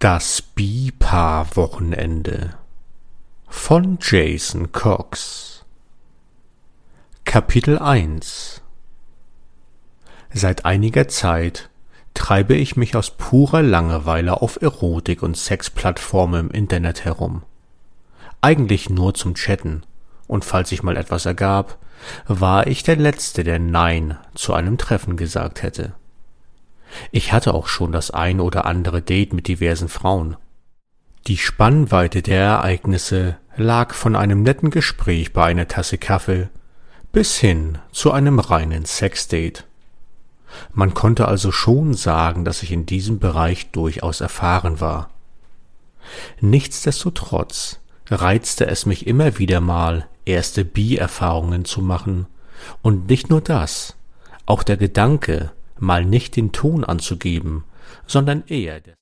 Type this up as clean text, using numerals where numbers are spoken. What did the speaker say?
Das Bi-Paar-Wochenende von Jason Cox. Kapitel 1. Seit einiger Zeit treibe ich mich aus purer Langeweile auf Erotik- und Sexplattformen im Internet herum. Eigentlich nur zum Chatten, und falls sich mal etwas ergab, war ich der Letzte, der Nein zu einem Treffen gesagt hätte. Ich hatte auch schon das ein oder andere Date mit diversen Frauen. Die Spannweite der Ereignisse lag von einem netten Gespräch bei einer Tasse Kaffee bis hin zu einem reinen Sexdate. Man konnte also schon sagen, dass ich in diesem Bereich durchaus erfahren war. Nichtsdestotrotz reizte es mich immer wieder mal, erste Bi-Erfahrungen zu machen, und nicht nur das, auch der Gedanke, mal nicht den Ton anzugeben, sondern eher